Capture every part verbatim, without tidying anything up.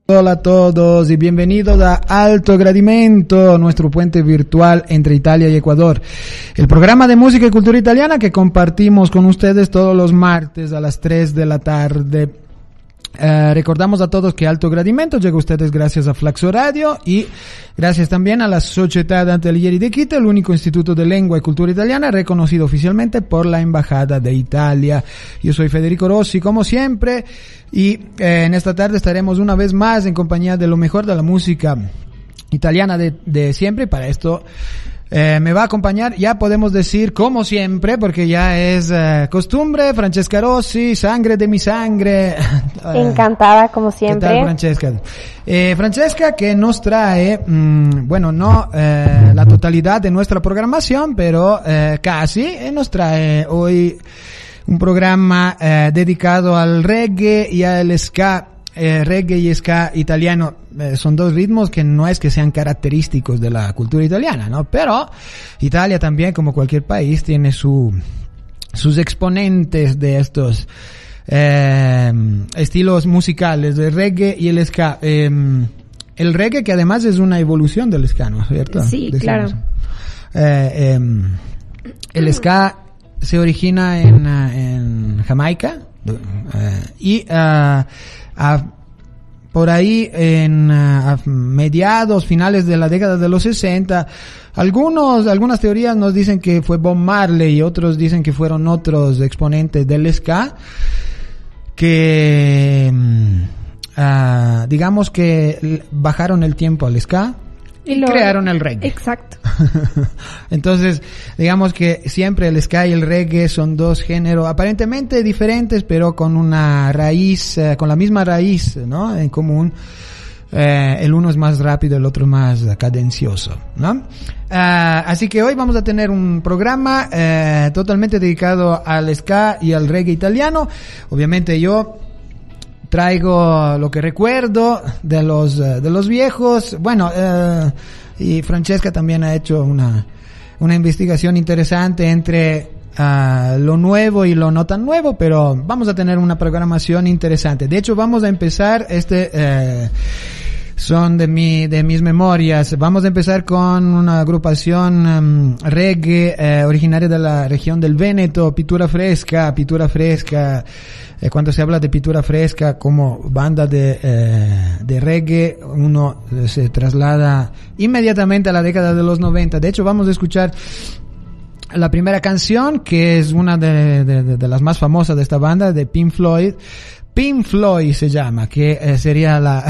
Hola a todos y bienvenidos a Alto Gradimento, nuestro puente virtual entre Italia y Ecuador. El programa de música y cultura italiana que compartimos con ustedes todos los martes a las tres de la tarde. Eh, recordamos a todos que Alto Gradimento llega a ustedes gracias a Flaxo Radio y gracias también a la Società Atelieri de Quito, el único instituto de lengua y cultura italiana reconocido oficialmente por la Embajada de Italia. Yo soy Federico Rossi, como siempre, y eh, en esta tarde estaremos una vez más en compañía de lo mejor de la música italiana de, de siempre. Para esto Eh, me va a acompañar, ya podemos decir como siempre, porque ya es eh, costumbre, Francesca Rossi, sangre de mi sangre. Encantada como siempre. ¿Qué tal, Francesca? Eh, Francesca que nos trae, mmm, bueno, no eh, la totalidad de nuestra programación, pero eh, casi, eh, nos trae hoy un programa eh, dedicado al reggae y al ska. Eh, reggae y ska italiano eh, son dos ritmos que no es que sean característicos de la cultura italiana, ¿no? Pero Italia también, como cualquier país, tiene su sus exponentes de estos eh, estilos musicales, el reggae y el ska. Eh, el reggae que además es una evolución del ska, ¿no? ¿Cierto? Sí, Decimos. claro. Eh, eh, el ska se origina en, uh, en Jamaica uh, y uh, A, por ahí en a mediados, finales de la década de los sesenta, algunos, algunas teorías nos dicen que fue Bob Marley y otros dicen que fueron otros exponentes del ska que, uh, digamos que bajaron el tiempo al ska y, y lo, crearon el reggae. Exacto. Entonces, digamos que siempre el ska y el reggae son dos géneros aparentemente diferentes, pero con una raíz, eh, con la misma raíz, ¿no? En común. Eh, el uno es más rápido, el otro más cadencioso, ¿no? Uh, así que hoy vamos a tener un programa eh, totalmente dedicado al ska y al reggae italiano. Obviamente yo traigo lo que recuerdo de los de los viejos. Bueno, eh, y Francesca también ha hecho una una investigación interesante entre uh, lo nuevo y lo no tan nuevo, pero vamos a tener una programación interesante. De hecho, vamos a empezar este eh, son de mi de mis memorias. Vamos a empezar con una agrupación um, reggae eh, originaria de la región del Véneto, Pittura Fresca, Pittura Fresca. Eh, cuando se habla de Pittura Fresca como banda de eh, de reggae, uno eh, se traslada inmediatamente a la década de los noventa. De hecho, vamos a escuchar la primera canción, que es una de, de, de las más famosas de esta banda, de Pink Floyd. Pink Floyd se llama, que eh, sería la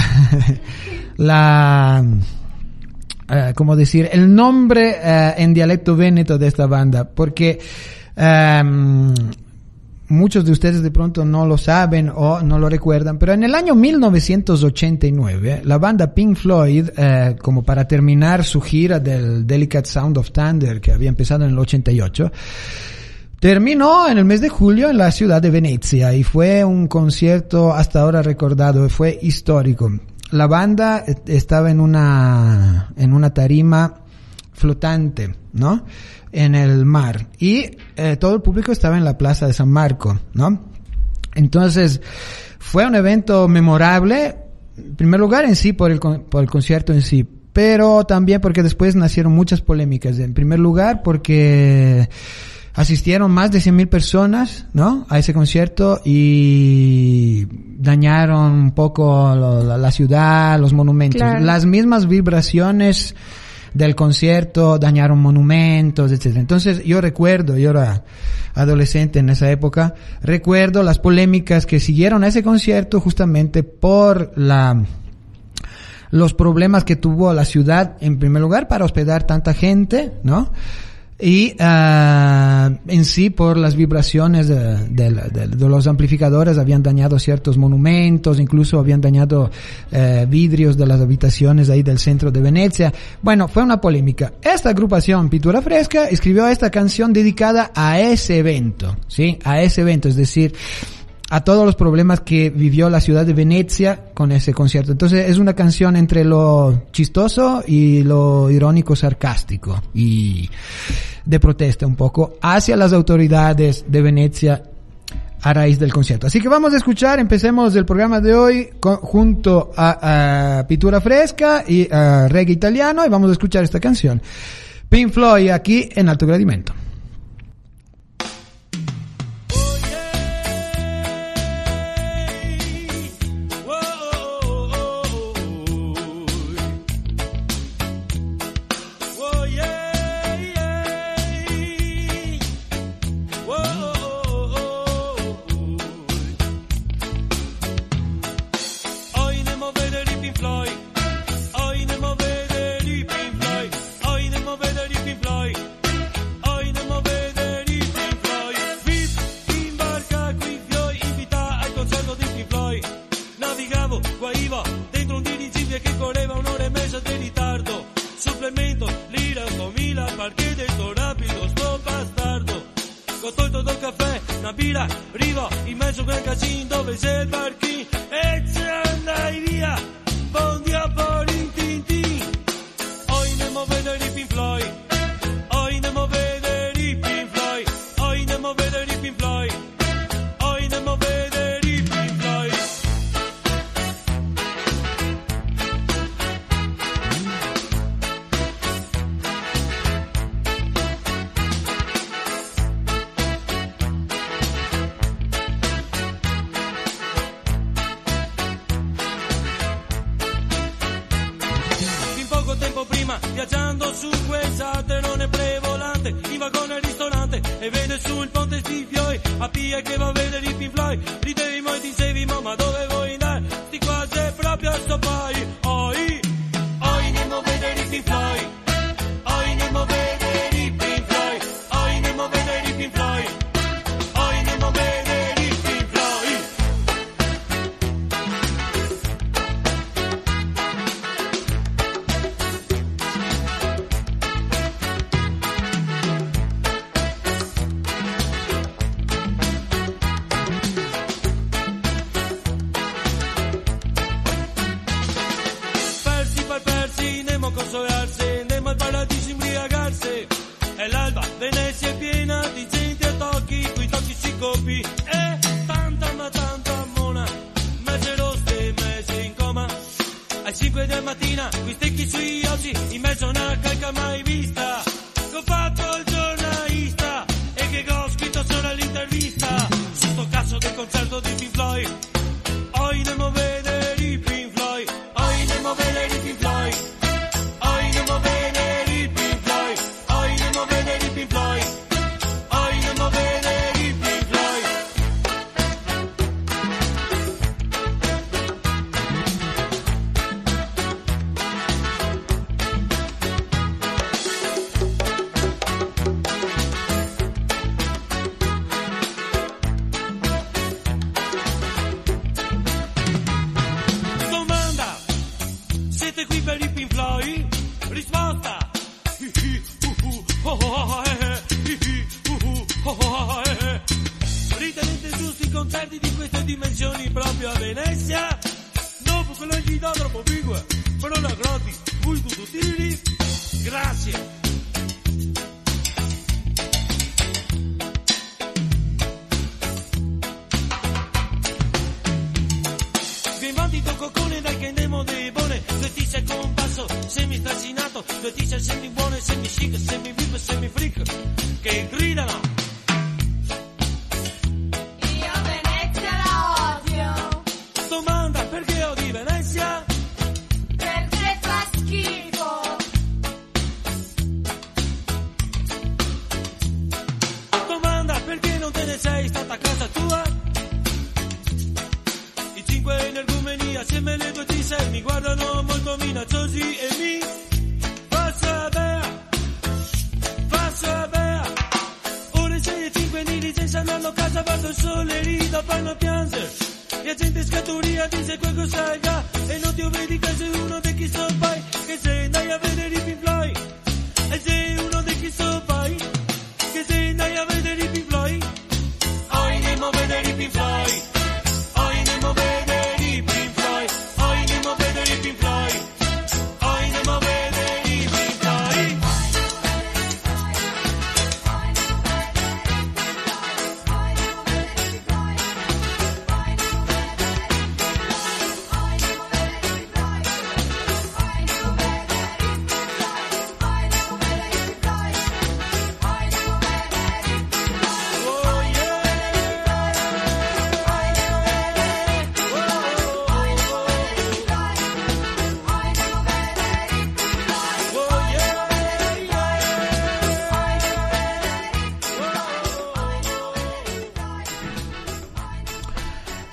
la eh, como decir el nombre eh, en dialecto véneto de esta banda, porque eh, muchos de ustedes de pronto no lo saben o no lo recuerdan, pero en el año mil novecientos ochenta y nueve la banda Pink Floyd, eh, como para terminar su gira del Delicate Sound of Thunder, que había empezado en el ochenta y ocho, terminó en el mes de julio en la ciudad de Venecia y fue un concierto hasta ahora recordado, fue histórico. La banda estaba en una en una tarima flotante, ¿no? En el mar, y eh, todo el público estaba en la plaza de San Marco, ¿no? Entonces fue un evento memorable, en primer lugar en sí por el por el concierto en sí, pero también porque después nacieron muchas polémicas. En primer lugar porque asistieron más de cien mil personas, ¿no? A ese concierto y dañaron un poco lo, la, la ciudad, los monumentos, claro. Las mismas vibraciones del concierto dañaron monumentos, etcétera. Entonces yo recuerdo, yo era adolescente en esa época, recuerdo las polémicas que siguieron a ese concierto justamente por la los problemas que tuvo la ciudad, en primer lugar, para hospedar tanta gente, ¿no? Y uh, en sí por las vibraciones de, de, de, de los amplificadores habían dañado ciertos monumentos, incluso habían dañado eh, vidrios de las habitaciones ahí del centro de Venecia. Bueno, fue una polémica. Esta agrupación Pittura Fresca escribió esta canción dedicada a ese evento, ¿sí? A ese evento, es decir, a todos los problemas que vivió la ciudad de Venecia con ese concierto. Entonces es una canción entre lo chistoso y lo irónico, sarcástico y de protesta un poco hacia las autoridades de Venecia a raíz del concierto. Así que vamos a escuchar, empecemos el programa de hoy con, junto a, a Pintura Fresca y a Reggae Italiano, y vamos a escuchar esta canción, Pink Floyd, aquí en Alto Gradimento.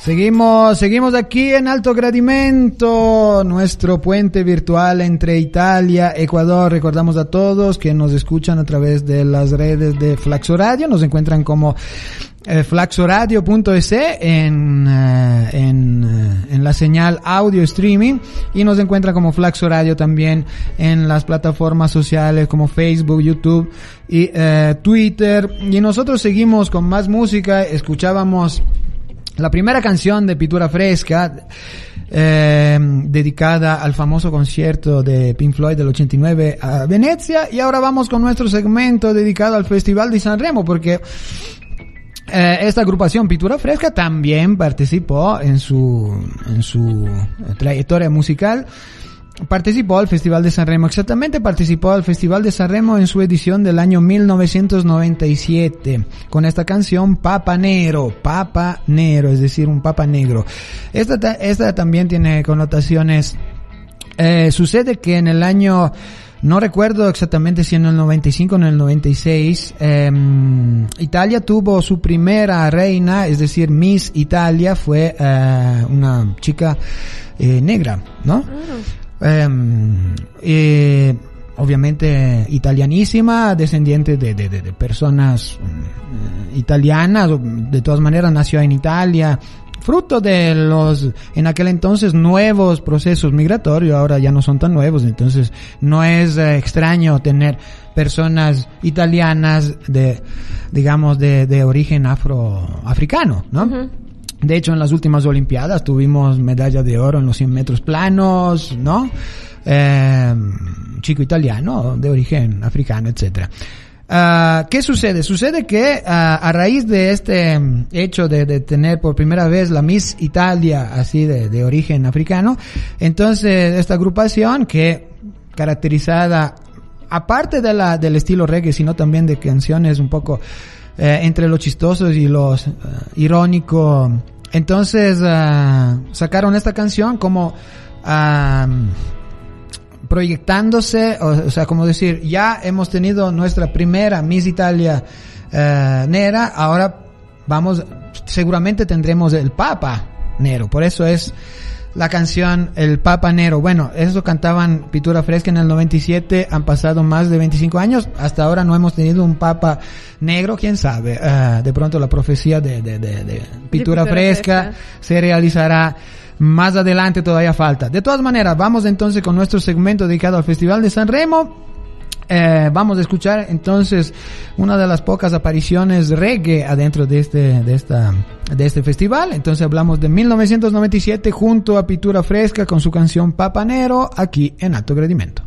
Seguimos, seguimos aquí en Alto Gradimento, nuestro puente virtual entre Italia, Ecuador. Recordamos a todos que nos escuchan a través de las redes de Flaxo Radio, nos encuentran como eh, flaxoradio punto es en, eh, en, eh, en la señal audio streaming, y nos encuentran como Flaxo Radio también en las plataformas sociales como Facebook, YouTube y eh, Twitter. Y nosotros seguimos con más música. Escuchábamos la primera canción de Pittura Fresca, eh, dedicada al famoso concierto de Pink Floyd del ochenta y nueve a Venecia, y ahora vamos con nuestro segmento dedicado al Festival de Sanremo, porque eh, esta agrupación Pittura Fresca también participó en su, en su trayectoria musical. Participó al Festival de Sanremo, exactamente participó al Festival de Sanremo en su edición del año mil novecientos noventa y siete, con esta canción Papa Nero, Papa Nero, es decir, un Papa Negro. Esta, esta también tiene connotaciones. Eh, sucede que en el año, no recuerdo exactamente si en el noventa y cinco o en el noventa y seis, eh, Italia tuvo su primera reina, es decir, Miss Italia, fue eh, una chica eh, negra, ¿no? Mm. Eh, eh, obviamente italianísima, descendiente de, de, de, de personas eh, italianas, de todas maneras nació en Italia, fruto de los, en aquel entonces, nuevos procesos migratorios. Ahora ya no son tan nuevos, entonces no es eh, extraño tener personas italianas de, digamos, de, de origen afroafricano, ¿no? Uh-huh. De hecho, en las últimas Olimpiadas tuvimos medalla de oro en los cien metros planos, ¿no? Eh, chico italiano de origen africano, etcétera. Uh, ¿Qué sucede? Sucede que uh, a raíz de este hecho de, de tener por primera vez la Miss Italia así de, de origen africano, entonces esta agrupación, que caracterizada aparte de la del estilo reggae, sino también de canciones un poco eh, entre los chistosos y los uh, irónico, entonces uh, sacaron esta canción como uh, proyectándose, o, o sea, como decir, ya hemos tenido nuestra primera Miss Italia uh, Nera, ahora vamos, seguramente tendremos el Papa Nero, por eso es la canción El Papa Nero. Bueno, eso cantaban Pittura Fresca en el noventa y siete, han pasado más de veinticinco años, hasta ahora no hemos tenido un Papa Negro, quién sabe, uh, de pronto la profecía de, de, de, de Pittura, de Fresca, Fresca se realizará más adelante, todavía falta. De todas maneras, vamos entonces con nuestro segmento dedicado al Festival de Sanremo. Eh, vamos a escuchar entonces una de las pocas apariciones reggae adentro de este, de esta, de este festival. Entonces hablamos de mil novecientos noventa y siete junto a Pittura Fresca con su canción Papa Nero, aquí en Alto Gradimento.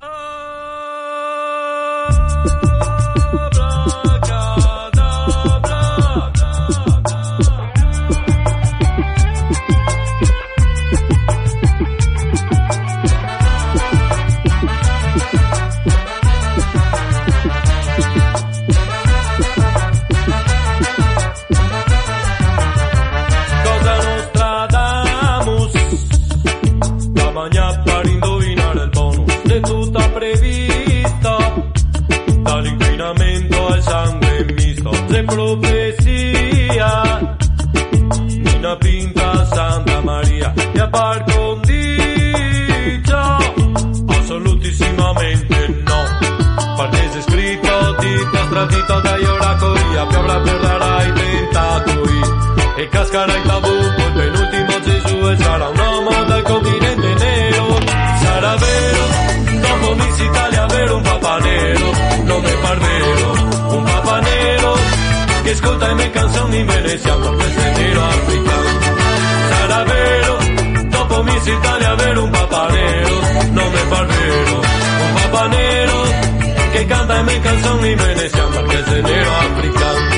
Profecía, una pinta Santa María y apar con dicha, assolutissimamente no, perché scritto tipo stratito dai oracoli, a piovra perderà i tentacoli e cascherà il tabù, il penultimo Gesù e sarà un uomo del continente nero, sarà vero, dopo Miss Italia vero un Papa Nero, non è par vero, un Papa Nero che ascolta le mie canzoni in Venezia perché sei nero africano. Sarà vero, dopo Miss Italia avere un Papa Nero, non mi par vero, un Papa Nero che canta le mie canzoni in Venezia perché sei nero africano.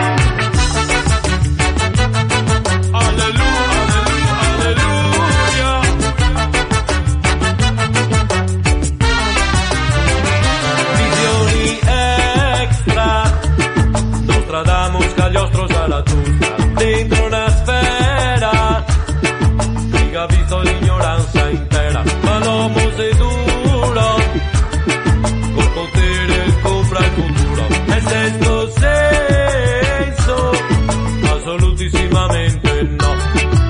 Dentro una sfera, chi ha visto l'ignoranza intera, ma l'uomo è duro, col potere compra il futuro, e sesto senso, assolutissimamente no,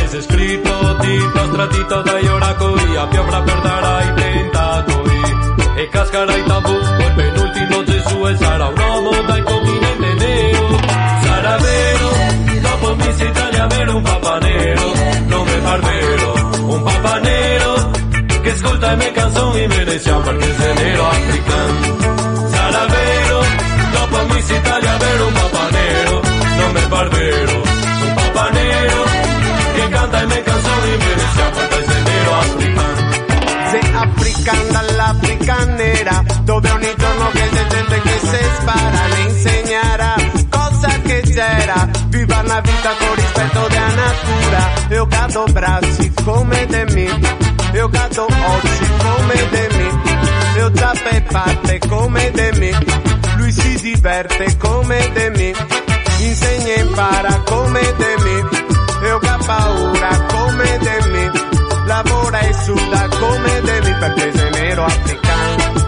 desescrito tinta stratito dai oracoli a piovra per dare i tentacoli e cascara i tabù col penultimo Gesù e sarà un uomo dal continente nero, sarà vero dopo Miss Italia avere un papa nero, non mi par vero un papa nero che ascolta le mie canzoni in veneziano perché sei nero africano, sarà vero dopo Miss Italia avere un papa nero, non mi par vero un papa nero che canta le mie canzoni in veneziano perché sei nero africano. Sei africana dall'africanera, dove ogni giorno che c'è gente che si spara, le insegnerà cosa che c'era, viva una vita con rispetto della natura, io cado bracci come de me, io cado occhi come de me, io giappe parte come de me, lui si diverte come de me, insegna e impara come de me, io ha paura come de me, lavora e suda come de me perché sei nero africano.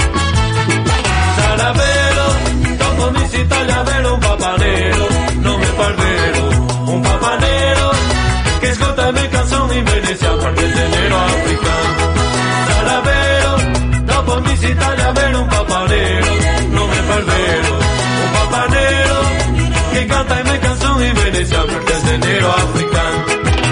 Sarà vero, dopo Miss Italia avere un papa nero, non mi par vero, un papa nero che ascolta le mie canzoni in veneziano perché sei nero africano. Sarà vero, dopo Miss Italia avere un papa nero, non mi par vero, un papa nero che canta le mie canzoni in veneziano perché sei nero africano.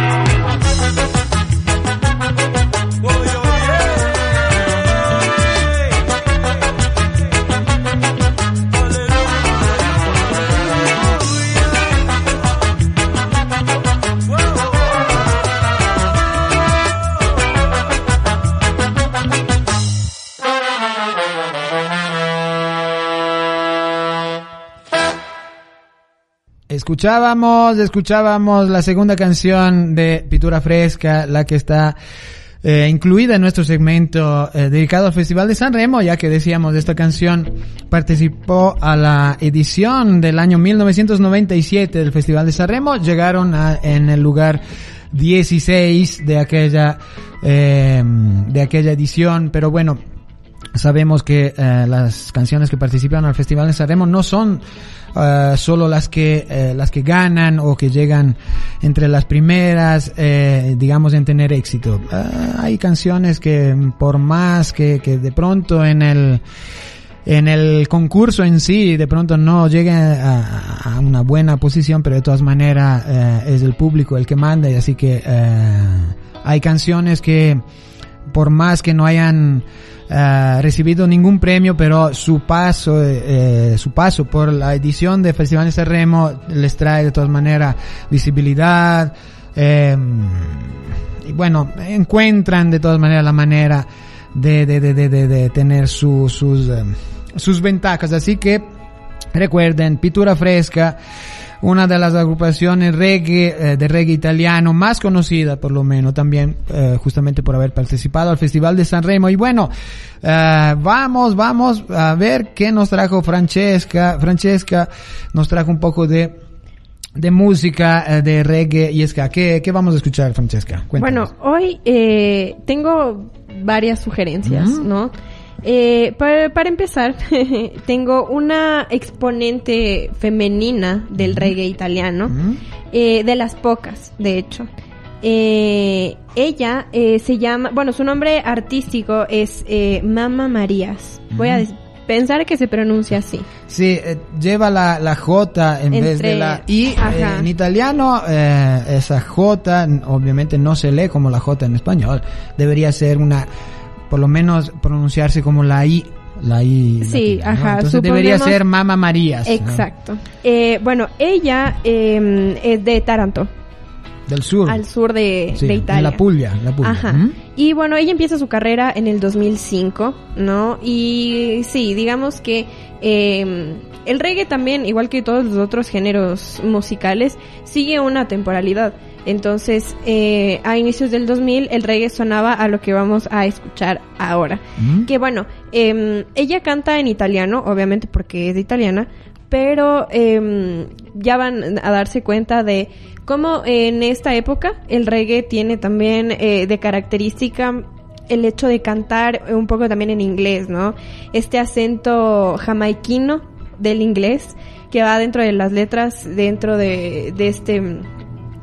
Escuchábamos, escuchábamos la segunda canción de Pintura Fresca, la que está eh, incluida en nuestro segmento eh, dedicado al Festival de Sanremo, ya que decíamos esta canción participó a la edición del año mil novecientos noventa y siete del Festival de Sanremo, llegaron a, en el lugar dieciséis de aquella eh, de aquella edición, pero bueno, sabemos que eh, las canciones que participan al Festival de Sanremo no son uh, solo las que eh, las que ganan o que llegan entre las primeras, eh, digamos, en tener éxito. Uh, hay canciones que por más que, que de pronto en el en el concurso en sí de pronto no lleguen a, a una buena posición, pero de todas maneras eh, es el público el que manda, y así que eh, hay canciones que por más que no hayan Uh, recibido ningún premio, pero su paso eh, su paso por la edición de Festival de Sanremo les trae de todas maneras visibilidad, eh, y bueno, encuentran de todas maneras la manera de de de de, de, de tener su, sus eh, sus ventajas, así que recuerden, Pintura Fresca, una de las agrupaciones reggae, eh, de reggae italiano más conocida, por lo menos, también eh, justamente por haber participado al Festival de Sanremo. Y bueno, eh, vamos, vamos a ver qué nos trajo Francesca. Francesca nos trajo un poco de de música, eh, de reggae y ska. ¿Qué, qué vamos a escuchar, Francesca? Cuéntanos. Bueno, hoy eh, tengo varias sugerencias, mm. ¿no? Eh, para, para empezar, tengo una exponente femenina del reggae italiano, uh-huh. eh, de las pocas, de hecho. Eh, ella eh, se llama, bueno, su nombre artístico es eh, Mamma Marías. Uh-huh. Voy a des- pensar que se pronuncia así. Sí, eh, lleva la, la J en Entre, vez de la I. Eh, en italiano, eh, esa J obviamente no se lee como la J en español. Debería ser una... por lo menos pronunciarse como la I, la I. Sí, latina, ajá. ¿no? Entonces suponemos... debería ser Mamma Marías. Exacto. ¿No? Eh, bueno, ella eh, es de Taranto. Del sur. Al sur de, sí, de Italia. En la Puglia, la Puglia. Ajá. ¿Mm? Y bueno, ella empieza su carrera en el dos mil cinco, ¿no? Y sí, digamos que eh, el reggae también, igual que todos los otros géneros musicales, sigue una temporalidad. Entonces, eh, a inicios del dos mil, el reggae sonaba a lo que vamos a escuchar ahora. ¿Mm? Que bueno, eh, ella canta en italiano, obviamente porque es italiana, pero eh, ya van a darse cuenta de cómo en esta época el reggae tiene también eh, de característica el hecho de cantar un poco también en inglés, ¿no? Este acento jamaiquino del inglés que va dentro de las letras, dentro de, de este...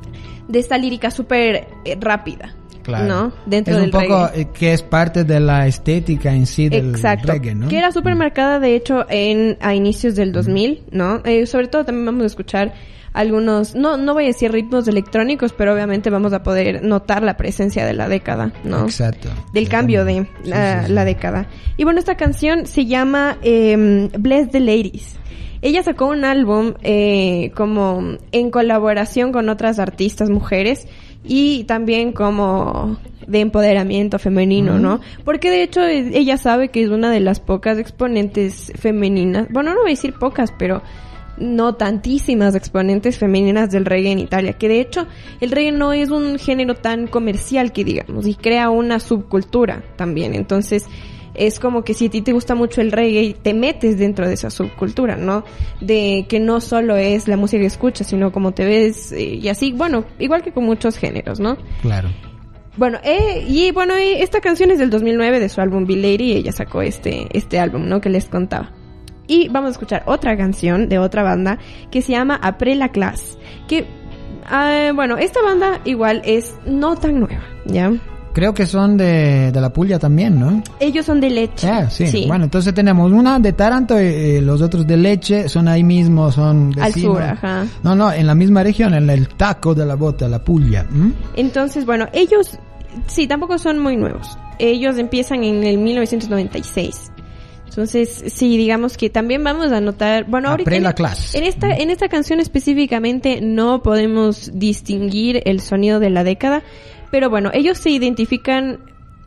de esta lírica súper eh, rápida. Claro. ¿No? Dentro es del un poco reggae. Eh, que es parte de la estética en sí del Exacto. reggae, ¿no? Que era súper marcada, de hecho, en a inicios del dos mil, ¿no? Eh, sobre todo también vamos a escuchar algunos, no no voy a decir ritmos electrónicos, pero obviamente vamos a poder notar la presencia de la década, ¿no? Exacto. Del cambio de la, sí, sí, sí. la década. Y bueno, esta canción se llama eh, Bless the Ladies. Ella sacó un álbum eh, como en colaboración con otras artistas mujeres y también como de empoderamiento femenino, mm. ¿no? Porque de hecho ella sabe que es una de las pocas exponentes femeninas, bueno, no voy a decir pocas, pero no tantísimas exponentes femeninas del reggae en Italia, que de hecho el reggae no es un género tan comercial que digamos, y crea una subcultura también, entonces es como que si a ti te gusta mucho el reggae, te metes dentro de esa subcultura, ¿no? De que no solo es la música que escuchas, sino como te ves eh, y así, bueno, igual que con muchos géneros, ¿no? Claro. Bueno, eh, y bueno, eh, esta canción es del dos mil nueve de su álbum Be Lady, y ella sacó este, este álbum, ¿no? Que les contaba. Y vamos a escuchar otra canción de otra banda que se llama Après la Classe, que, uh, bueno, esta banda igual es no tan nueva, ¿ya? Creo que son de, de la Puglia también, ¿no? Ellos son de Lecce. Ah, sí. sí. Bueno, entonces tenemos una de Taranto y, y los otros de Lecce, son ahí mismo, son vecinos. Al sur, ajá. No, no, en la misma región, en el taco de la bota, la Puglia. ¿Mm? Entonces, bueno, ellos, sí, tampoco son muy nuevos. Ellos empiezan en el mil novecientos noventa y seis. Entonces, sí, digamos que también vamos a notar, bueno, ahorita la en, clase. en esta, en esta canción específicamente no podemos distinguir el sonido de la década, pero bueno, ellos se identifican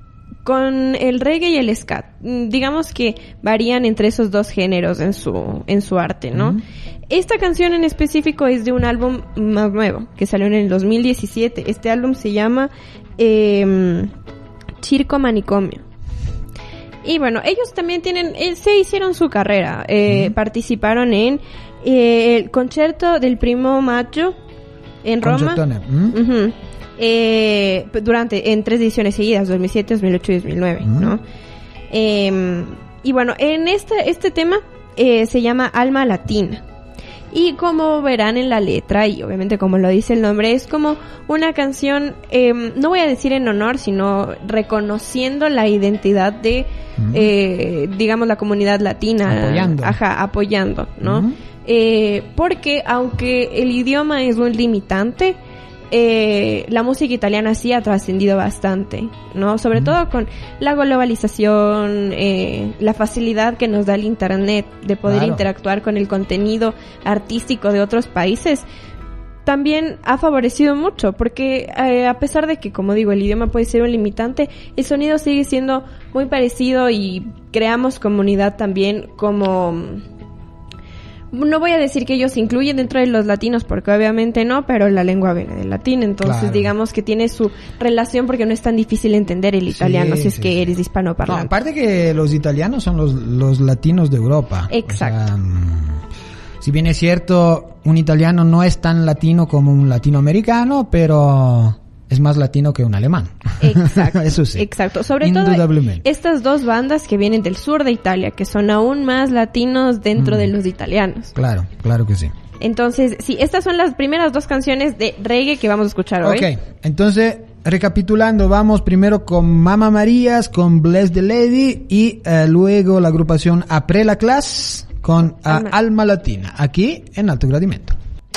con el reggae y el scat. Digamos que varían entre esos dos géneros en su, en su arte, ¿no? Uh-huh. Esta canción en específico es de un álbum más nuevo, que salió en el dos mil diecisiete. Este álbum se llama eh, Circo Manicomio. Y bueno, ellos también tienen, eh, se hicieron su carrera, eh, uh-huh. participaron en eh, el concierto del Primo Maggio en Roma. Uh-huh. Uh-huh. Eh, durante, en tres ediciones seguidas, dos mil siete, dos mil ocho y dos mil nueve, uh-huh. ¿no? Eh, y bueno, en este, este tema eh, se llama Alma Latina. Y como verán en la letra, y obviamente como lo dice el nombre, es como una canción, eh, no voy a decir en honor, sino reconociendo la identidad de, uh-huh. eh, digamos, la comunidad latina. Apoyando. Ajá, apoyando, ¿no? Uh-huh. Eh, porque aunque el idioma es un limitante, eh, la música italiana sí ha trascendido bastante, ¿no? Sobre uh-huh. todo con la globalización, eh, la facilidad que nos da el internet de poder claro. interactuar con el contenido artístico de otros países, también ha favorecido mucho, porque eh, a pesar de que, como digo, el idioma puede ser un limitante, el sonido sigue siendo muy parecido y creamos comunidad también como... No voy a decir que ellos se incluyen dentro de los latinos, porque obviamente no, pero la lengua viene del latín, entonces claro. digamos que tiene su relación, porque no es tan difícil entender el italiano sí, si es sí, que sí. eres hispanoparlante. No, aparte que los italianos son los, los latinos de Europa. Exacto. O sea, si bien es cierto, un italiano no es tan latino como un latinoamericano, pero... es más latino que un alemán. Exacto. Eso sí. Exacto. Sobre todo estas dos bandas que vienen del sur de Italia, que son aún más latinos dentro mm. de los italianos. Claro, claro que sí. Entonces, sí, estas son las primeras dos canciones de reggae que vamos a escuchar hoy. Ok, entonces, recapitulando, vamos primero con Mamma Marías, con Bless the Lady, y eh, luego la agrupación Après la Classe con uh, Alma. Alma Latina, aquí en Alto Gradimento.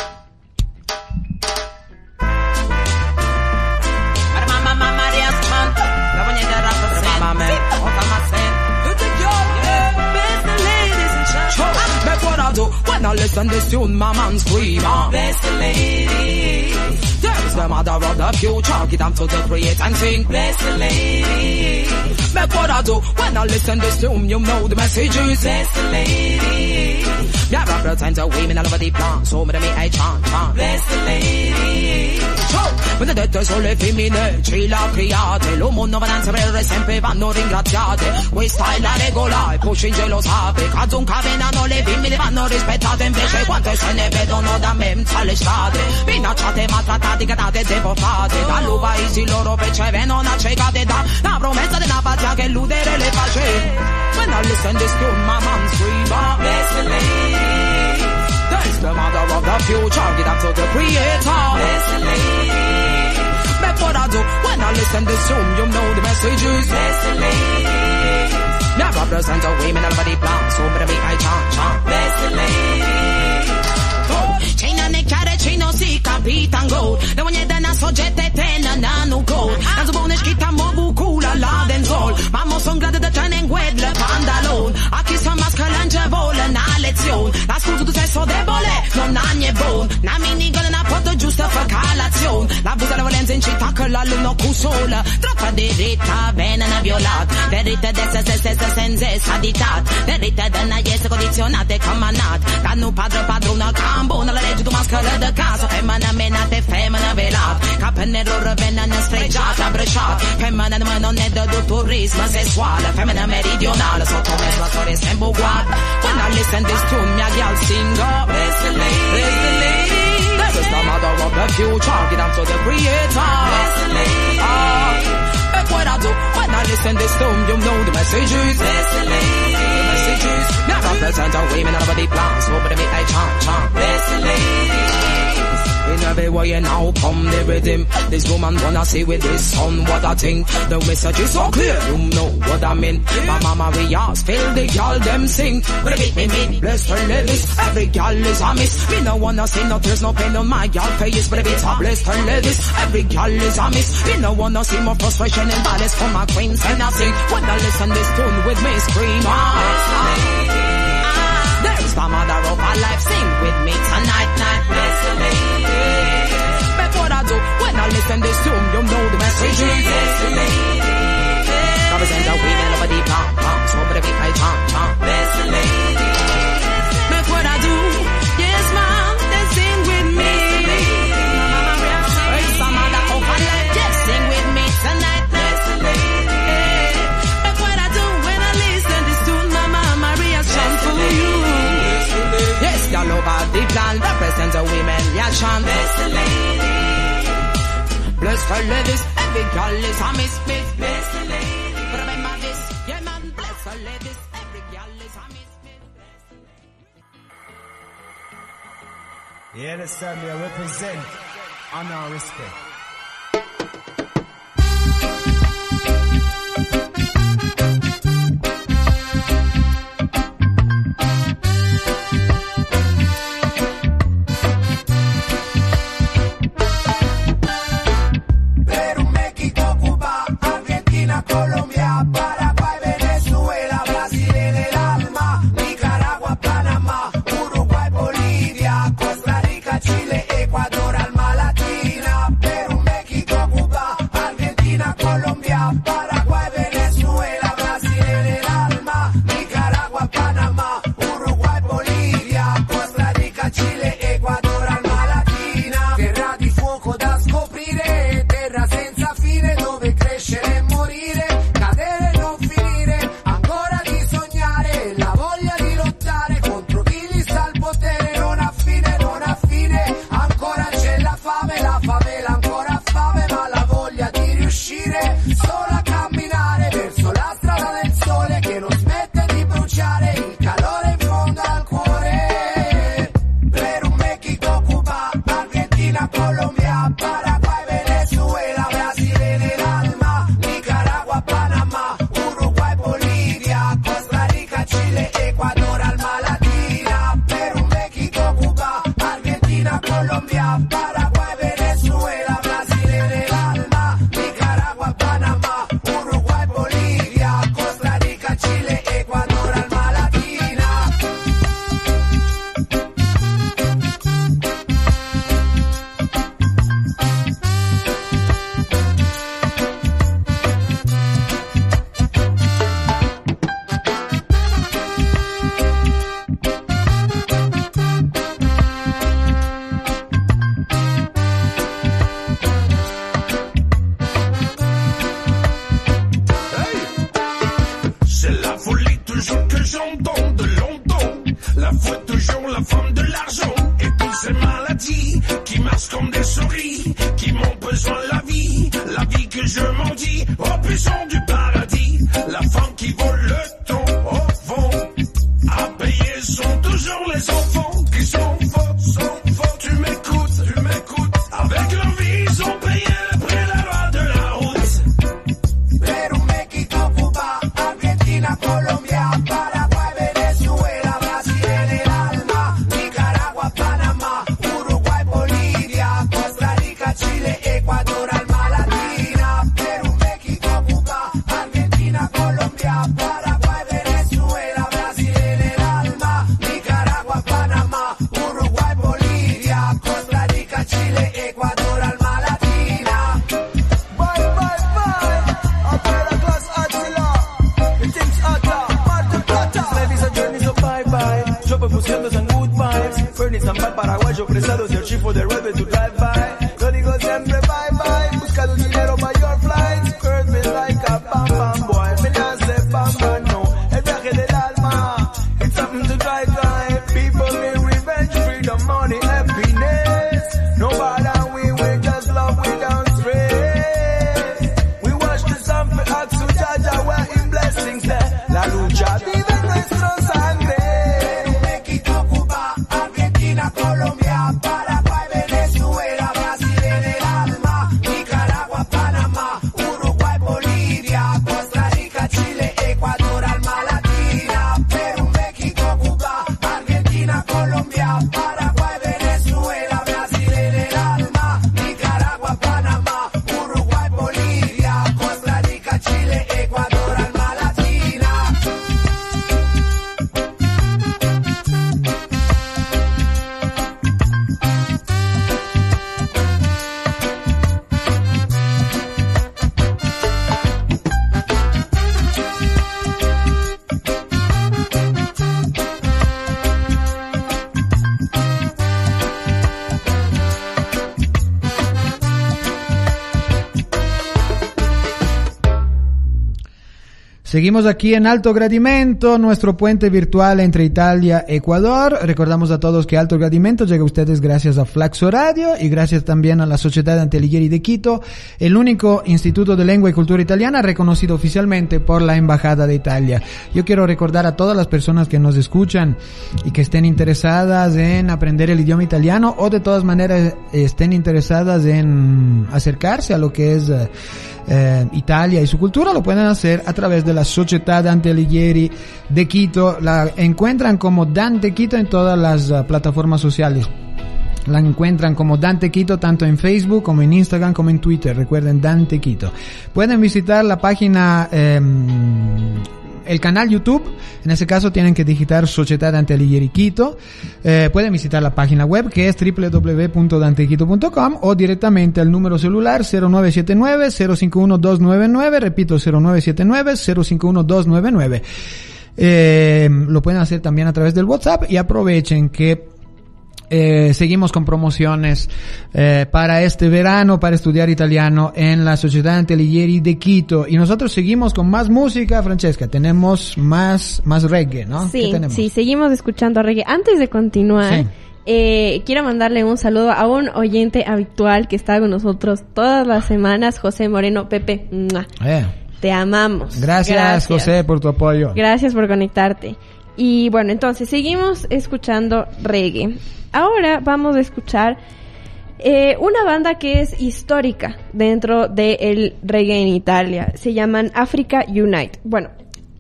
When I listen this tune, my man scream, bless the lady. There's the mother of the future, get them to the create and sing, bless the lady. Make what I do, when I listen this tune, you know the message is, bless the lady. Yeah, represent the women all over the plan, so me to me I chant, chant, bless the lady. Benedette sulle femmine, ci la criate, lo mondo va a sapere sempre vanno ringraziate. Questa è la regola, e Pushinge lo sa, Kazun Kavenano le femmine vanno rispettate, invece quante se ne vedono da me alle strade, minacciate, maltrattate, cadate, deportate, dallo paesi loro ricevono una cecate da la promessa di una patria che eludere le pace. When I listen this tune, my man scream, bless the lady. There's the mother of the future. Give that to the creator. Bless the lady. But what I do when I listen to this tune, you know the message is bless the lady. Never present a women, nobody plans, so better be I chant, chant. Bless the lady. Cina ne chiare, cino si capitan gold. Da ogni dana soggette tena nanu gold. Anzo buone schitta mobu kula la denzol. Mammo son glad da tenen gued le pantalon. A chi sa mascalange vola na lezione. L'ascolto tu sei so debole, non ha niente buon. Na mini gol na poto giusta fa calazione. La busa la valenza in città che la luna cusola. Troppa diritta, bene na violat. Diritta destra, stessa, stessa, senza saditat. Diritta da na yes condizionate comanat. Danno padre padrona cambona la legge tu maschera da casa. Femmina menate, femmina velata. Capenero venena sfregiata, bruciata. Femmina non è da turismo sessuale. Femmina meridionale, sottomesso la storia sempre uguale. When I listen this tune, mia gal sing up. Bless the lady, bless the lady. This is the mother of the future, give them to the creator. Bless the lady. Ah, that's what I do when I listen this tune, you know the messages. Bless the lady, the messages. Never present a women, nobody plans, nobody make I chant, chant. Bless the lady. In every way and now come the rhythm. This woman wanna see with this son what I think. The message is so clear, you know what I mean. Mama Maria, feel the girl them sing. But it me me, bless her ladies. Every girl is a miss. Me no wanna see no tears, no pain on my girl face. But it's a bless her ladies. Every girl is a miss. Me no wanna see more frustration and violence from my queens and I sing. When I listen this tune with me scream. Ah, there's the mother of my life, sing with me tonight, night, bless the lady. That's what I do when I listen this tune, you know the message is bless the lady. Represent the women of a deep pump, pump, so but if I chant, chant, bless the lady. That's what I do, yes ma'am, they sing with me. It's the mother of my life, yes, sing with me tonight, bless the lady. That's what I do when I listen this tune, Mama Maria chant for you. Yes, the love of the plan represents the women, yeah, chant. Bless the lady. Bless the ladies, every girl is a miss, miss, bless the lady. Remember this, yeah man, bless the ladies, every girl is a miss, miss, bless the lady. You understand me, I represent honor and respect. Chile, Ecuador, Alma Latina, Perú, México, Cuba, Argentina, Colombia, Paraguay, Venezuela, Brasil en el alma, Nicaragua, Panamá, Uruguay, Bolivia, Costa Rica, Chile, Ecuador, Alma Latina, terra di fuoco da scoprire, terra senza fine dove crescere e morire, cadere e non finire, ancora di sognare, la voglia di lottare contro chi gli sta al potere, non ha fine, non ha fine, ancora c'è la fame, la favela ancora fame, ma la voglia di riuscire solo a camminare verso la strada del sole che non smette di bruciare, il calore in fondo al cuore. Perù, México, Cuba, Argentina, Colombia, Paraguay, Venezuela, Brasile nel alma, Nicaragua, Panamá, Uruguay, Bolivia, Costa Rica, Chile, Ecuador, Alma Latina, Perú, México, Cuba, Argentina, Colombia, Paraguay, Venezuela, Brasile nel alma, Nicaragua, Panamá, Uruguay, Bolivia, Costa Rica, Chile, Ecuador, Alma Latina. C'est la folie toujours que j'entends de longtemps. La foi toujours la femme de l'argent. Et toutes ces maladies qui marchent comme des souris, qui m'ont besoin de la vie, la vie que je m'en dis, au puissant du paradis. La femme qui vole le temps au fond, à payer sont toujours les enfants qui sont fautes. pesados y el chifo de Red to drive by. Yo digo siempre bye bye, buscando dinero para your flights. Curse me like a bam bam boy, me nace bam bam no. El viaje del alma, it's something to drive by. People need revenge, freedom, money, happiness. No matter we, we just love, we don't stress. We watch the sun for Aksu Jaja, we're in blessings there. La lucha vive en nuestro sangre. Perú, México, Cuba, Argentina, Colombia, Paraguay, Venezuela, Brasil en el alma, Nicaragua, Panamá, Uruguay, Bolivia, Costa Rica, Chile, Ecuador, alma latina. Perú, México, Cuba, Argentina, Colombia, Paraguay, Venezuela, Brasil en el alma, Nicaragua, Panamá, Uruguay, Bolivia, Costa Rica, Chile, Ecuador, alma latina. Seguimos aquí en Alto Gradimento, nuestro puente virtual entre Italia y Ecuador. Recordamos a todos que Alto Gradimento llega a ustedes gracias a Flaxo Radio y gracias también a la Sociedad Antelighieri de Quito, el único instituto de lengua y cultura italiana reconocido oficialmente por la Embajada de Italia. Yo quiero recordar a todas las personas que nos escuchan y que estén interesadas en aprender el idioma italiano o de todas maneras estén interesadas en acercarse a lo que es eh, eh, Italia y su cultura, lo pueden hacer a través de la Sociedad Antelighieri de Quito. La encuentran como Dante Quito en todas las uh, plataformas sociales. La encuentran como Dante Quito tanto en Facebook como en Instagram como en Twitter. Recuerden, Dante Quito. Pueden visitar la página, eh, el canal YouTube. En ese caso tienen que digitar Sociedad Antelighieri Quito. Eh, pueden visitar la página web que es doble u doble u doble u punto dante quito punto com o directamente al número celular cero nueve siete nueve cero cinco uno dos nueve nueve. Repito, cero nueve siete nueve cero cinco uno dos nueve nueve. Eh, lo pueden hacer también a través del WhatsApp y aprovechen que Eh, seguimos con promociones eh, para este verano para estudiar italiano en la Sociedad Antelighieri de Quito, y nosotros seguimos con más música. Francesca, tenemos más más reggae, ¿no? Sí, sí, seguimos escuchando reggae. Antes de continuar, sí. eh, quiero mandarle un saludo a un oyente habitual que está con nosotros todas las semanas, José Moreno. Pepe, ¡mua! Eh. Te amamos. Gracias, Gracias, José, por tu apoyo. Gracias por conectarte. Y bueno, entonces seguimos escuchando reggae. Ahora vamos a escuchar eh, una banda que es histórica dentro del reggae en Italia. Se llaman Africa Unite. Bueno,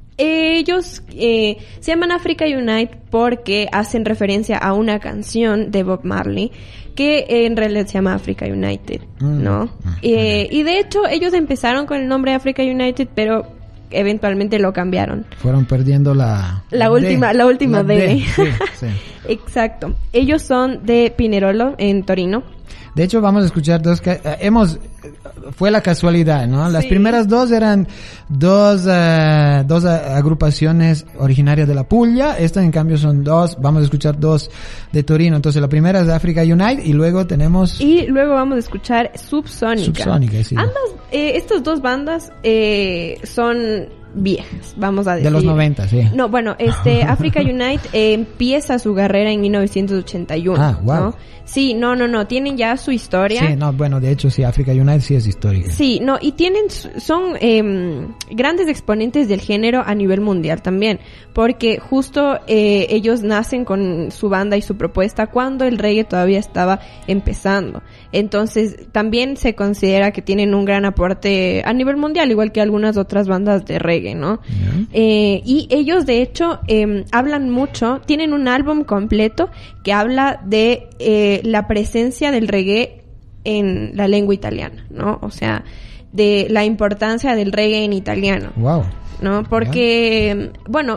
ellos eh, se llaman Africa Unite porque hacen referencia a una canción de Bob Marley que eh, en realidad se llama Africa United, ¿no? Mm. Eh, y de hecho ellos empezaron con el nombre Africa United, pero eventualmente lo cambiaron. Fueron perdiendo la... La, la última, D. la última la D. D. Sí, sí. Exacto. Ellos son de Pinerolo, en Torino. De hecho, vamos a escuchar dos... Ca- hemos... Fue la casualidad, ¿no? Las sí. primeras dos eran dos, uh, dos uh, agrupaciones originarias de la Puglia. Esta, en cambio, son dos... Vamos a escuchar dos de Torino. Entonces, la primera es de Africa Unite y luego tenemos... Y luego vamos a escuchar Subsónica. Subsónica, sí. Ambas, eh, estas dos bandas eh, son viejas, vamos a decir. De los noventa, sí. No, bueno, este, Africa Unite eh, empieza su carrera en mil novecientos ochenta y uno. Ah, wow. ¿no? Sí, no, no, no, tienen ya su historia. Sí, no, bueno, de hecho, sí, Africa Unite sí es histórica. Sí, no, y tienen, son eh, grandes exponentes del género a nivel mundial también, porque justo eh, ellos nacen con su banda y su propuesta cuando el reggae todavía estaba empezando. Entonces, también se considera que tienen un gran aporte a nivel mundial, igual que algunas otras bandas de reggae, ¿no? Yeah. Eh, y ellos, de hecho, eh, hablan mucho, tienen un álbum completo que habla de eh, la presencia del reggae en la lengua italiana, ¿no? O sea, de la importancia del reggae en italiano. Wow. ¿No? Porque, yeah. bueno,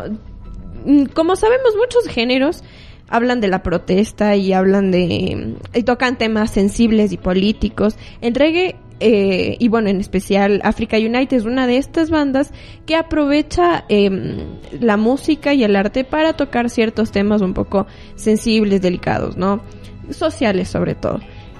como sabemos, muchos géneros hablan de la protesta y hablan de... y tocan temas sensibles y políticos. El reggae, eh, y bueno, en especial Africa Unite es una de estas bandas que aprovecha eh, la música y el arte para tocar ciertos temas un poco sensibles, delicados, ¿no? sociales sobre todo.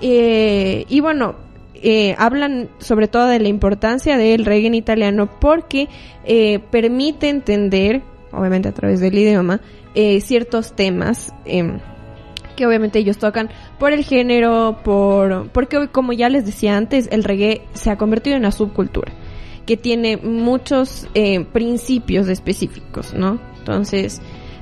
Eh, y bueno, eh, hablan sobre todo de la importancia del reggae en italiano porque eh, permite entender, obviamente a través del idioma, eh, ciertos temas eh, que obviamente ellos tocan por el género, por porque como ya les decía antes, el reggae se ha convertido en una subcultura que tiene muchos eh, principios específicos, ¿no? Entonces,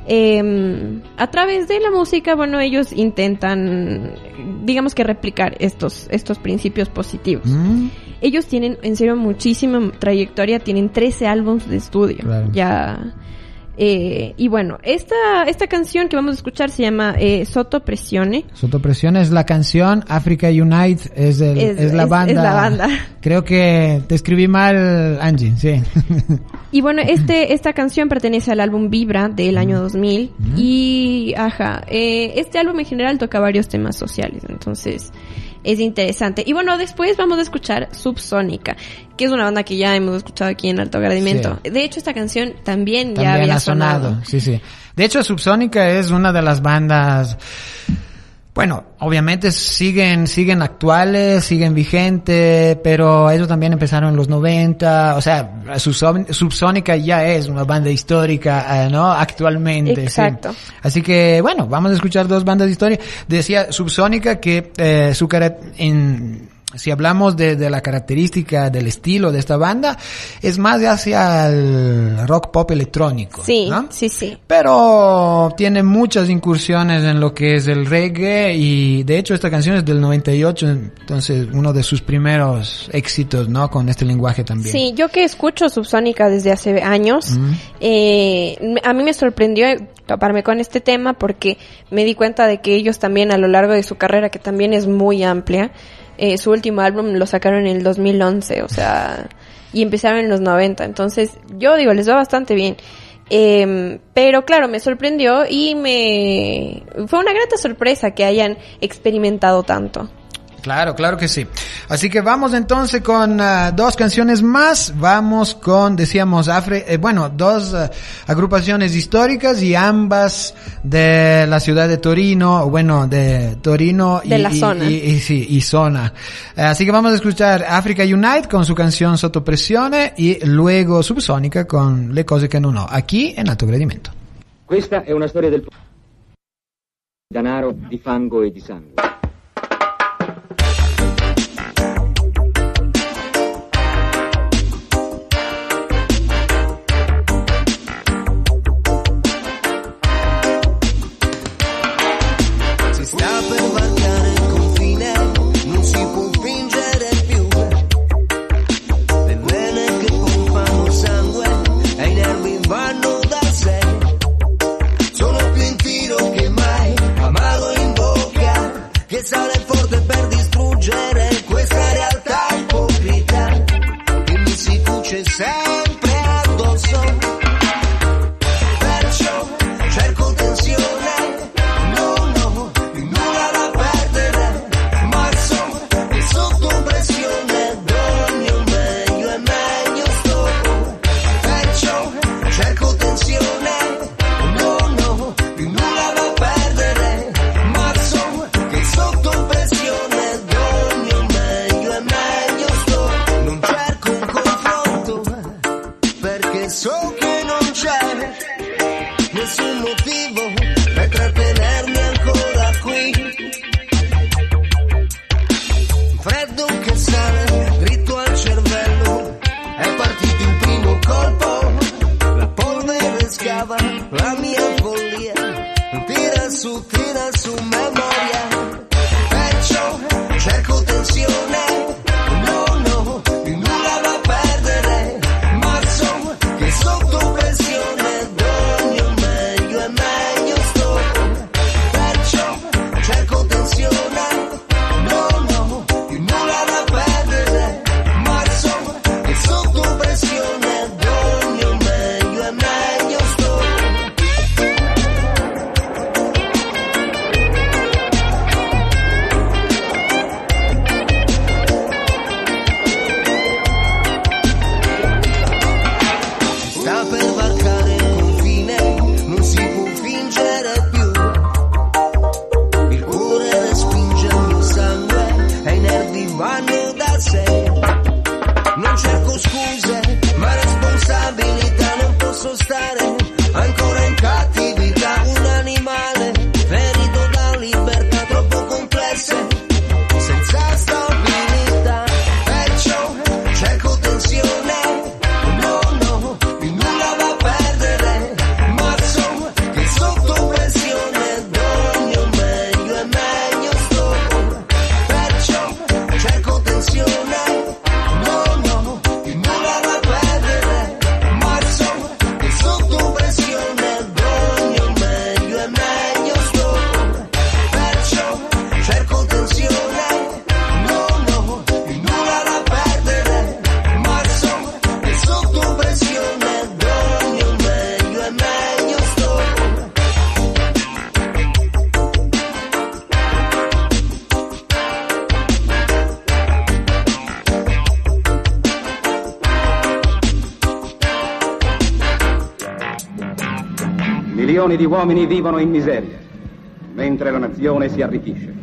eh, a través de la música, bueno, ellos intentan, digamos que replicar estos estos principios positivos. Mm. Ellos tienen, en serio, muchísima trayectoria, tienen trece álbumes de estudio, claro. ya... Eh, y bueno, esta esta canción que vamos a escuchar se llama eh, Sotto Pressione. Sotto Pressione es la canción, Africa Unite es, el, es, es la es, banda. Es la banda. Creo que te escribí mal, Angie, sí. Y bueno, este esta canción pertenece al álbum Vibra del año dos mil. Mm. Y, ajá, eh, este álbum en general toca varios temas sociales, entonces es interesante. Y bueno, después vamos a escuchar Subsónica, que es una banda que ya hemos escuchado aquí en Alto Gradimento. Sí. De hecho, esta canción también, también ya había ha sonado. sonado. Sí, sí. De hecho, Subsónica es una de las bandas... Bueno, obviamente siguen siguen actuales, siguen vigentes, pero ellos también empezaron en los noventa, o sea, Subsónica ya es una banda histórica, ¿no? Actualmente. Exacto. Sí. Así que, bueno, vamos a escuchar dos bandas de historia. Decía Subsónica que eh, su cara en... Si hablamos de, de la característica del estilo de esta banda, es más hacia el rock pop electrónico. Sí, ¿no? sí, sí. Pero tiene muchas incursiones en lo que es el reggae y de hecho esta canción es del noventa y ocho, entonces uno de sus primeros éxitos, ¿no? Con este lenguaje también. Sí, yo que escucho Subsónica desde hace años, mm. eh, a mí me sorprendió toparme con este tema porque me di cuenta de que ellos también a lo largo de su carrera, que también es muy amplia, Eh, su último álbum lo sacaron en el dos mil once, o sea, y empezaron en los noventa, entonces yo digo, les va bastante bien, eh, pero claro, me sorprendió y me fue una grata sorpresa que hayan experimentado tanto. Claro, claro que sí. Así que vamos entonces con uh, dos canciones más. Vamos con, decíamos, Afri- eh, bueno, dos uh, agrupaciones históricas y ambas de la ciudad de Torino, bueno, de Torino y, de la y, zona. Y, y, y, sí, y zona. Uh, así que vamos a escuchar Africa Unite con su canción Sotto Pressione y luego Subsónica con Le cose che non ho, aquí en Alto Gradimento. Questa è una storia del denaro, di fango e di sangue. milioni di uomini vivono in miseria, mentre la nazione si arricchisce.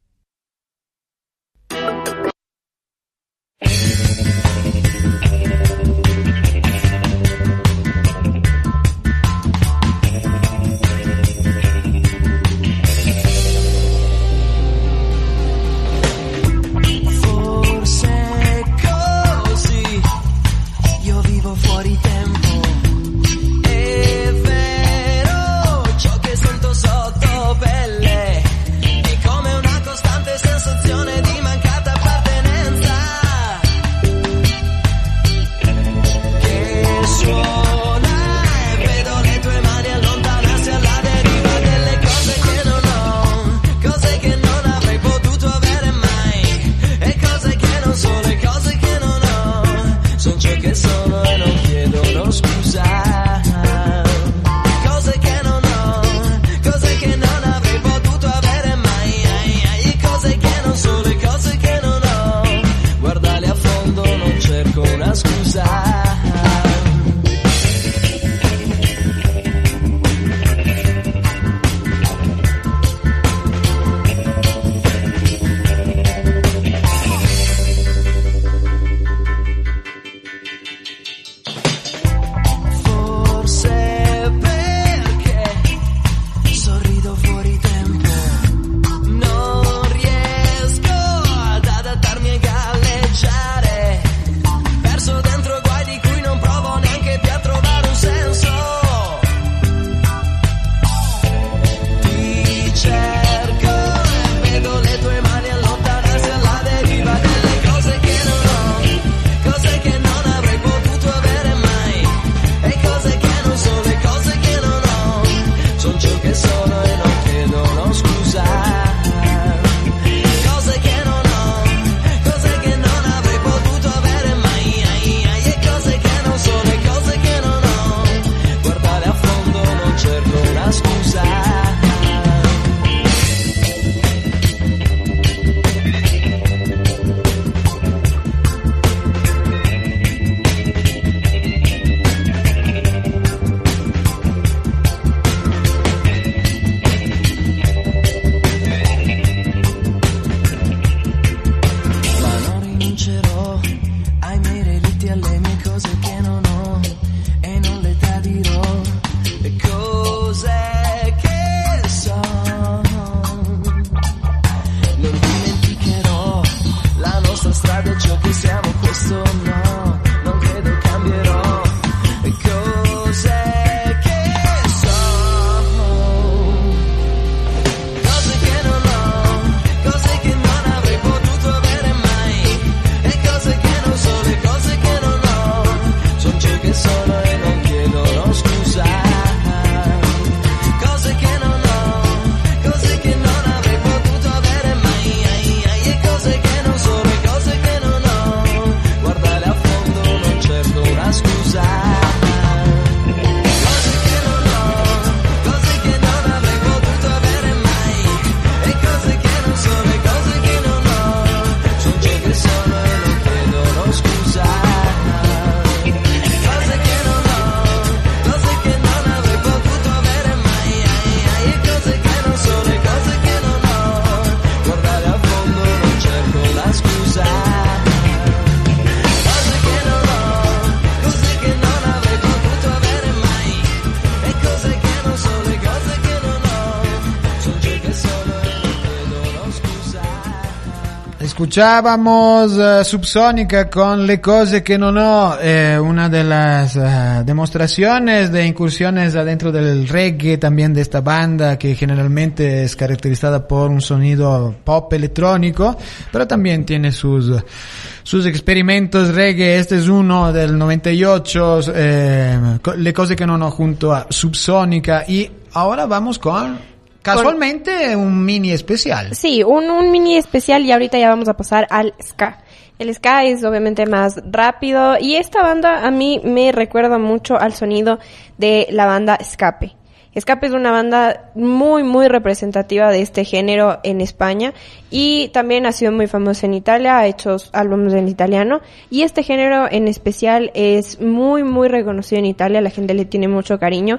Escuchábamos uh, Subsónica con Le cose que no no, eh, una de las uh, demostraciones de incursiones adentro del reggae también de esta banda, que generalmente es caracterizada por un sonido pop electrónico, pero también tiene sus sus experimentos reggae. Este es uno del noventa y ocho, eh, Le cose que no no, junto a Subsónica. Y ahora vamos con... Casualmente un mini especial. Sí, un, un mini especial, y ahorita ya vamos a pasar al ska. El ska es obviamente más rápido, y esta banda a mí me recuerda mucho al sonido de la banda Escape. Escape es una banda muy, muy representativa de este género en España, y también ha sido muy famosa en Italia, ha hecho álbumes en italiano, y este género en especial es muy, muy reconocido en Italia, la gente le tiene mucho cariño.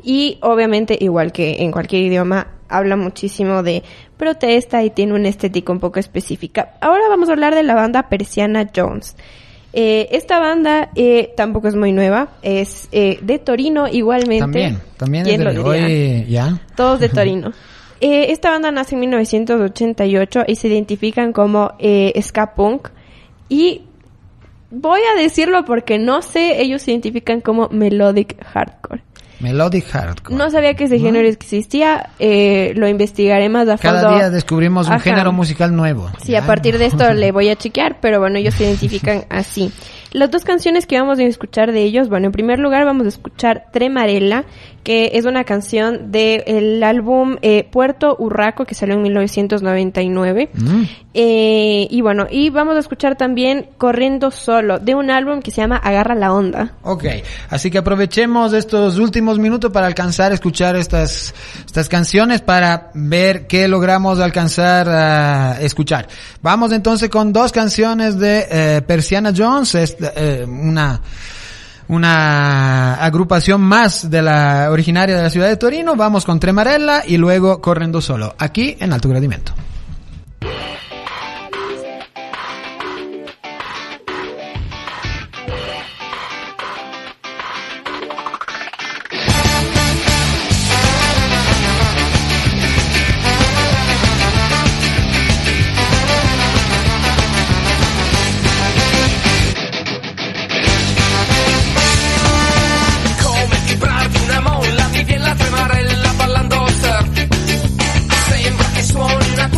Y obviamente, igual que en cualquier idioma, habla muchísimo de protesta y tiene una estética un poco específica. Ahora vamos a hablar de la banda Persiana Jones. Eh, esta banda eh, tampoco es muy nueva, es eh, de Torino igualmente. También, también es ¿Quién de lo diría? hoy, ya. Todos de Torino. eh, esta banda nace en mil novecientos ochenta y ocho y se identifican como eh, ska punk. Y voy a decirlo porque no sé, ellos se identifican como melodic hardcore. Melodic hardcore. No sabía que ese género existía, eh, lo investigaré más a fondo. Cada día descubrimos un Ajá. género musical nuevo. Sí, Ya. a partir de esto le voy a chequear, pero bueno, ellos se identifican así. Las dos canciones que vamos a escuchar de ellos, bueno, en primer lugar vamos a escuchar Tremarella, que es una canción del álbum eh, Puerto Urraco, que salió en mil novecientos noventa y nueve. Mm. Eh, y bueno, y vamos a escuchar también Corriendo Solo, de un álbum que se llama Agarra la Onda. Ok, así que aprovechemos estos últimos minutos para alcanzar a escuchar estas, estas canciones para ver qué logramos alcanzar a escuchar. Vamos entonces con dos canciones de eh, Persiana Jones, es eh, una... una agrupación más de la originaria de la ciudad de Torino. Vamos con Tremarella y luego Corriendo Solo, aquí en Alto Gradimento. Come vibrar di una molla, mi viene la tremarella ballando surf. Sembra che suoni una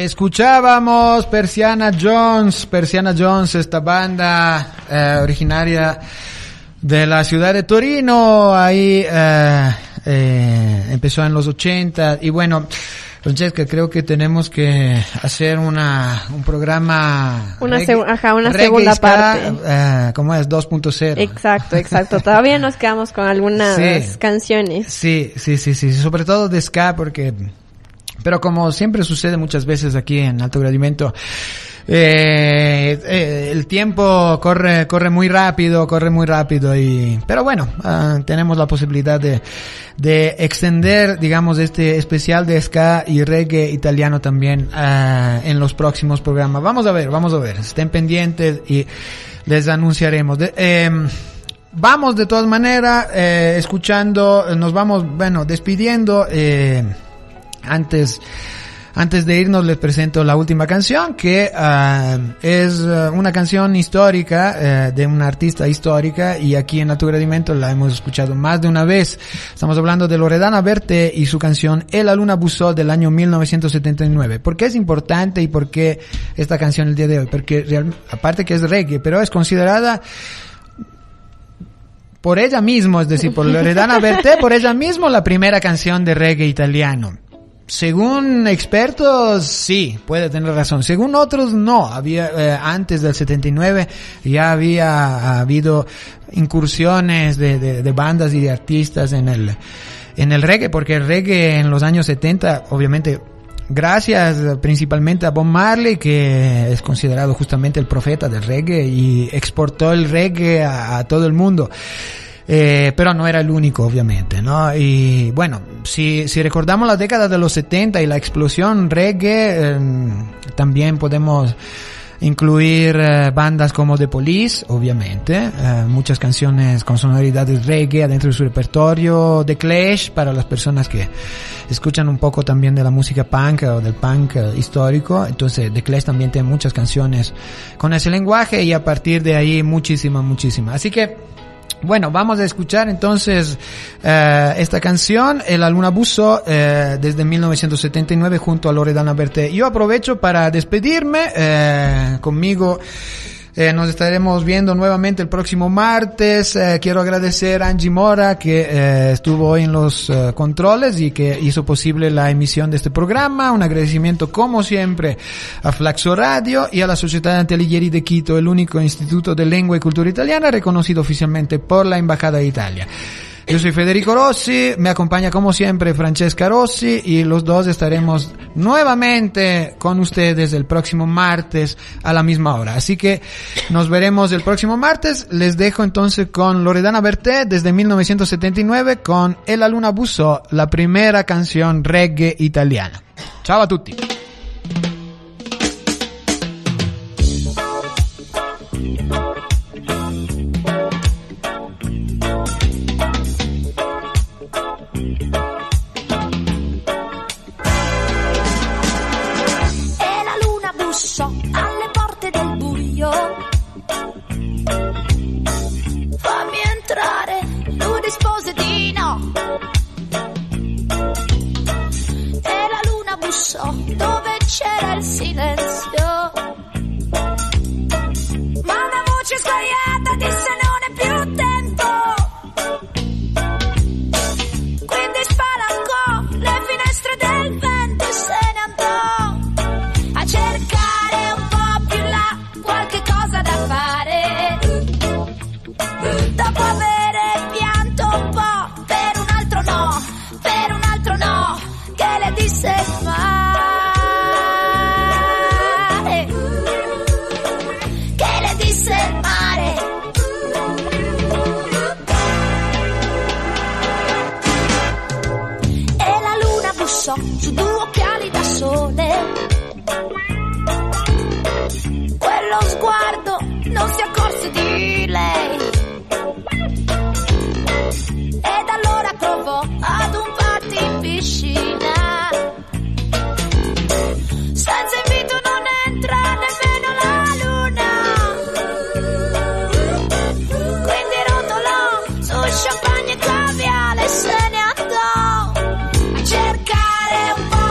Escuchábamos Persiana Jones, Persiana Jones, esta banda eh, originaria de la ciudad de Torino, ahí eh, eh, empezó en los ochenta y bueno, Francesca, creo que tenemos que hacer una un programa una, reggae, seg- ajá, una reggae segunda ska, parte. Eh, ¿cómo es? dos punto cero. Exacto, exacto. Todavía nos quedamos con algunas Sí. canciones. Sí, sí, sí, sí, sobre todo de ska porque, pero como siempre sucede muchas veces aquí en Alto Gradimento, eh, eh, el tiempo corre, corre muy rápido, corre muy rápido y, pero bueno, uh, tenemos la posibilidad de, de extender, digamos, este especial de ska y reggae italiano también, uh, en los próximos programas. Vamos a ver, vamos a ver, estén pendientes y les anunciaremos. De, eh, Vamos de todas maneras, eh, escuchando, nos vamos, bueno, despidiendo, eh, antes, antes de irnos les presento la última canción que, uh, es uh, una canción histórica, uh, de una artista histórica y aquí en Alto Gradimento la hemos escuchado más de una vez. Estamos hablando de Loredana Berté y su canción E la luna bussò del año mil novecientos setenta y nueve. ¿Por qué es importante y por qué esta canción el día de hoy? Porque real, aparte que es reggae, pero es considerada por ella mismo, es decir, por Loredana Berté, por ella mismo la primera canción de reggae italiano. Según expertos, sí, puede tener razón. Según otros, no. Había, eh, antes del setenta y nueve ya había habido incursiones de, de, de bandas y de artistas en el, en el reggae, porque el reggae en los años setenta, obviamente, gracias principalmente a Bob Marley, que es considerado justamente el profeta del reggae y exportó el reggae a, a todo el mundo. Eh, pero no era el único, obviamente, ¿no? Y bueno, si, si recordamos la década de los setenta y la explosión reggae, eh, también podemos incluir eh, bandas como The Police, obviamente, eh, muchas canciones con sonoridades reggae adentro de su repertorio, The Clash, para las personas que escuchan un poco también de la música punk o del punk eh, histórico. Entonces The Clash también tiene muchas canciones con ese lenguaje y a partir de ahí muchísimas, muchísimas. Así que bueno, vamos a escuchar entonces eh, esta canción, E la luna bussò, eh, desde mil novecientos setenta y nueve junto a Loredana Berté. Yo aprovecho para despedirme, eh, conmigo eh, nos estaremos viendo nuevamente el próximo martes. Eh, quiero agradecer a Angie Mora que eh, estuvo hoy en los eh, controles y que hizo posible la emisión de este programa. Un agradecimiento como siempre a Flaxo Radio y a la Sociedad de Antialighieri de Quito, el único instituto de lengua y cultura italiana reconocido oficialmente por la Embajada de Italia. Yo soy Federico Rossi, me acompaña como siempre Francesca Rossi y los dos estaremos nuevamente con ustedes el próximo martes a la misma hora. Así que nos veremos el próximo martes. Les dejo entonces con Loredana Berté desde mil novecientos setenta y nueve con E la luna bussò, la primera canción reggae italiana. Ciao a tutti. Alle porte del buio, fammi entrare, lui rispose di no. E la luna bussò dove c'era il silenzio, ma una voce sbagliata disse non è più tempo. Quindi spalancò le finestre del vento e se ne andò a cercare qualche cosa da fare, dopo avere pianto un po' per un altro no, per un altro no, che le disse il mare, che le disse il mare. E la luna bussò su due occhiali da sole, quello sguardo non si accorse di lei ed allora provò ad un party in piscina, senza invito non entra nemmeno la luna, quindi rotolò su champagne e caviale e se ne andò a cercare un po'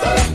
Bye.